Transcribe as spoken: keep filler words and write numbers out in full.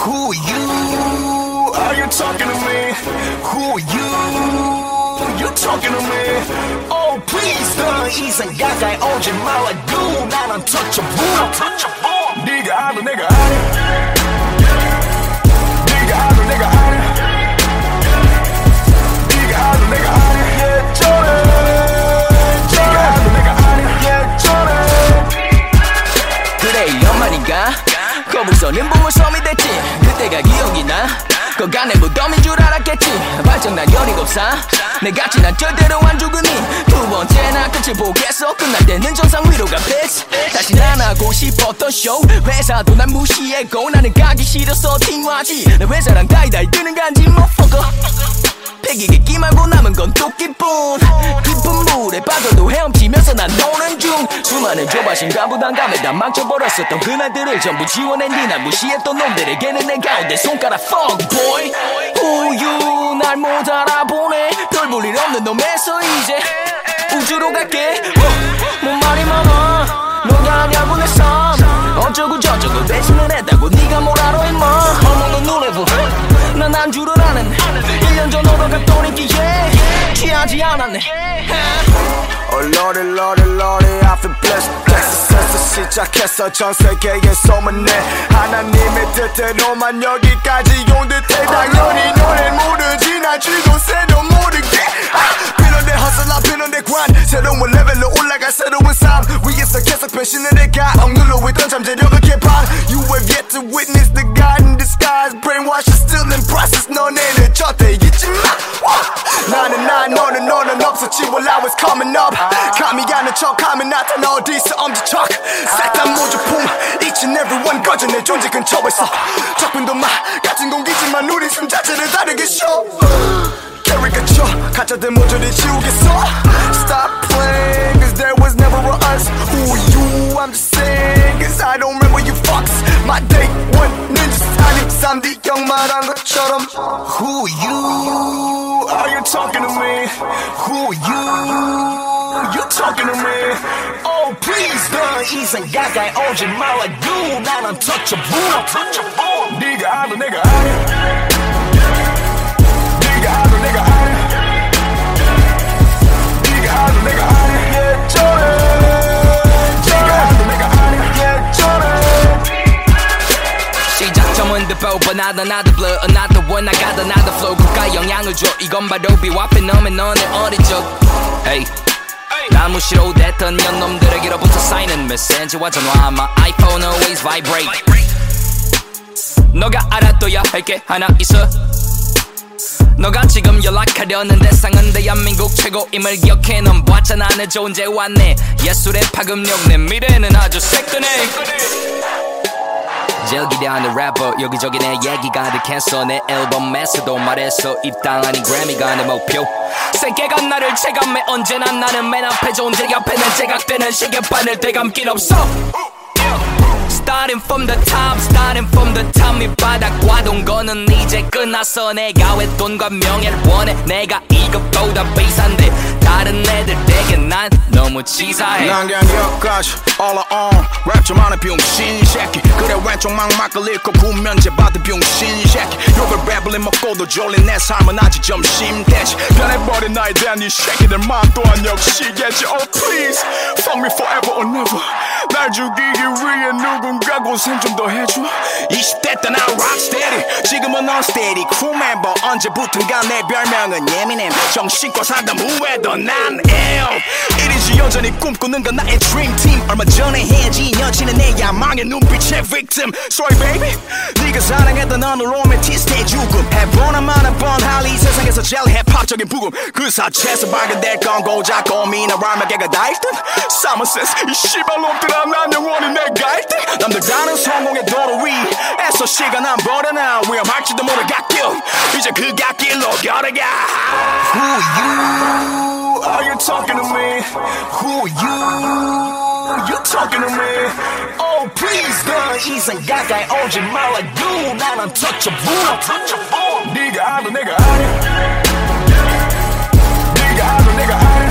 Who you? Are you talking to me? Who you? You talking to me? Oh please 더 이상 가까이 오지 말아줘. 난 untouchable. 네가 알아 내가 알아. 네가 알아 내가 알아. 네가 알아 내가 알아. Yeah, Jordan. 네가 알아 내가 알아. Yeah, Jordan. 그래 연말인가? 거북선은 보물섬이 됐지. 그때가 기억이 나. 거간의 무덤인 줄 알았겠지. 발정난 열일곱 살 내같이 난 절대로 안 죽으니 두 번째나 끝을 보겠어. 끝날 때는 정상 위로가 패스. 다시 안 하고 싶었던 쇼. 회사도 난 무시했고 나는 가기 싫어서 팅화지. 내 회사랑 다이다이 뜨는 간지 motherfucker. 패기기 말고 남은 건 토끼뿐. 깊은 물에 빠져도 헤엄치면서 난 노는 중. 수많은 조바심과 부담감에 다 망쳐버렸었던 그날들을 전부 지워낸 뒤 날 무시했던 놈들에게는 내 가운데 손가락 fuck boy. 우유 날 못 알아보네. 별 볼 일 없는 놈에서 이제 우주로 갈게. 뭔 말이 많아. 너가 아냐고 내 삶. 어쩌고 저쩌고 대신은 했다고 네가 뭘 알아 임마. 어머는 노래부 난 안주를 아는 일 년 전으로 갔던 인기에 취하지 않았네. Oh lordy lordy lordy I feel blessed blessed 시작했어 전 세계에 소문내. 하나님의 뜻대로만 여기까지 온 듯해. 당연히 너넨 모르지 나 쥐고 새도 모르게. 비는 내 hustle I 비는 내 grind. 새로운 레벨로 올라갈 새로운 삶 위에서 계속 변신을 해가. 억눌러 있던 잠재력을 개방. You have yet to witness the God in disguise. Brainwash is still in process. 너네는 저때 잊지 마. 나는 나 너는 너는 없었지 while I was coming up. 감이 가는 척하면 나타나 어디서 엄지척. 싹다 모조품 each and every one 거저 내 존재 근처에서. 적분도 마 같은 공기지만 우리 숨 자체를 다르게 show. Caricature 가짜들 모조리 지우겠어. Stop playing cause there was never a us. Who you? I'm just saying cause I don't remember you fucks. My day one ninjas 아님 삼디 형 말한 것처럼. Who you? Are you talking to me? Who you? You talking to me? Oh please 더 이상 가까이 오지 말아줘. 난 untouchable. 네가 알아 내가 알아. 네가 알아 내가 알아. 네가 알아 내가 알아. Yeah Jordan. 네가 알아 내가 알아. Yeah Jordan. 시작점은 the bow but not another blood. Another one I got another flow. 국가 영향을 줘. 이건 바로 비와페 너면 너네 어린 적. Hey 난 무시로 됐던 년놈들에게로부터 쌓이는 메시지와 전화. My iPhone always vibrate. 너가 알아둬야 할 게 하나 있어. 너가 지금 연락하려는 대상은 대한민국 최고임을 기억해. 넌 봤잖아 내 존재와 내 예술의 파급력. 내 미래는 아주 새끈해. 제일 기대하는 래퍼 여기저기 내 얘기 가득했어. 내 앨범에서도 말했어 입당 아닌 그래미가 내 목표. 세계가 나를 체감해. 언제나 나는 맨 앞에 존재. 옆에는 제각되는 시계판을 되감긴 없어. Starting from the top, starting from the top. 밑바닥과 동거는 이제 끝났어. 내가 왜 돈과 명예를 원해. 내가 이것보다 비싼데 다른 애들에게 난 너무 치사해. 난 그냥 여기까지 all I own. 랩 좀 하는 병신 새끼. 그래 왼쪽 막막을 읽고 구면제 받은 병신 새끼. 욕을 랩을 먹고도 졸린 내 삶은 아직 점심대지. 변해버린 나에 대한 이 새끼들만 또한 역시겠지. Oh please fuck me forever or never. 날 죽이기 위해 누군가 고생 좀 더 해줘. 이십 대 때 난 rocksteady. 지금은 unsteady. crew member 언제부턴가 내 별명은 예민해. 정신과 상담 후에도 난 ill. 이리지 여전히 꿈꾸는 건 나의 dream team. 얼마 전에 헤어진 여친은 내 야망의 눈빛의 victim. Sorry baby 네가 사랑했던 어느 로맨티스트의 죽음. 해보나 마나 뻔할 이 세상에서 제일 힙합적인 부금. 그 사체에서 발견될 건 고작 고민을 알면개가 다 일 등. Common sense 이 씨발놈들아 난 영원히 내가 일 등. 남들 다른 성공의 도로 위에서 시간 안 버려나. 위험할지도 모를 갓길 이제 그 갓길로 걸어가. Who you? Are you talking to me? Who you? You talking to me? Oh please 더 이상 가까이 오지 말아줘. 난 untouchable. 네가 알아 내가 알아. 네가 알아 내가 알아.